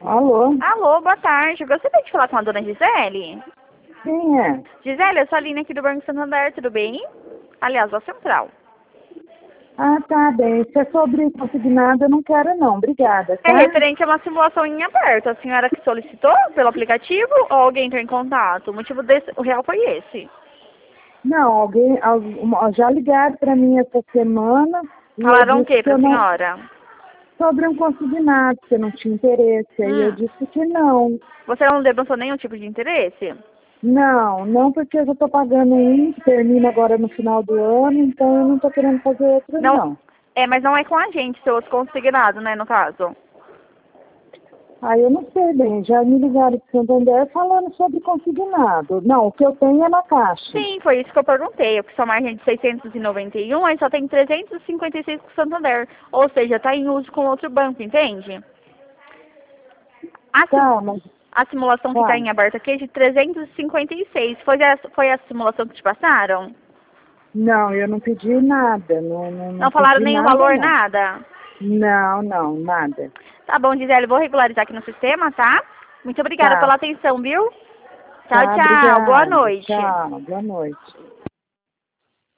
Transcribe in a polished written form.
Alô? Alô, boa tarde. Eu gostaria de falar com a dona Gisele. Quem é? Gisele, eu sou a Aline aqui do Banco Santander, tudo bem? Aliás, da Central. Ah, tá bem. Se é sobre consignado, eu não quero não. Obrigada, É tá? referente a uma simulação em aberto. A senhora que solicitou pelo aplicativo ou alguém entrou em contato? O motivo desse, o real foi esse. Não, já ligaram para mim essa semana e eu Falaram o disse que que pra eu não... senhora? Sobre um consignado, que eu não tinha interesse. Aí eu Hum. disse que não. Você não demonstrou nenhum tipo de interesse? Não porque eu já estou pagando um, que termina agora no final do ano, então eu não estou querendo fazer outro, Não. não. É, mas não é com a gente, seu outro consignado, né, no caso. Aí eu não sei bem, já me ligaram de Santander falando sobre consignado. Não, o que eu tenho é na caixa. Sim, foi isso que eu perguntei. Eu que sua margem é de 691, aí só tem 356 com o Santander. Ou seja, está em uso com outro banco, entende? A, sim- Tá, mas a simulação que está tá. em aberto aqui é de 356. Foi a simulação que te passaram? Não, eu não pedi nada, não Não falaram pedi nenhum nada, valor, não. nada? Não, nada. Tá bom, Gisele, vou regularizar aqui no sistema, tá? Muito obrigada Tá, pela atenção, viu? Tchau, tá, tchau. Boa obrigada. noite. Tchau, boa noite.